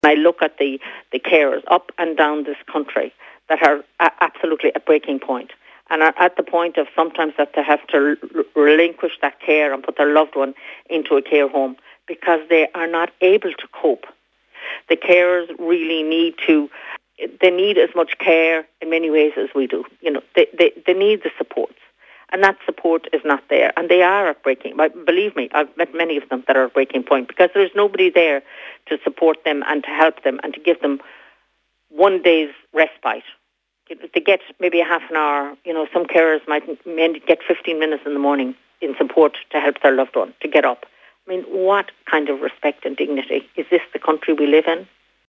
I look at the carers up and down this country that are absolutely at breaking point and are at the point of sometimes that they have to relinquish that care and put their loved one into a care home because they are not able to cope. The carers really need as much care in many ways as we do. They need the supports. And that support is not there. And they are at breaking point. Believe me, I've met many of them that are at breaking point because there's nobody there to support them and to help them and to give them one day's respite. They get maybe a half an hour. Some carers might get 15 minutes in the morning in support to help their loved one to get up. I mean, what kind of respect and dignity? Is this the country we live in?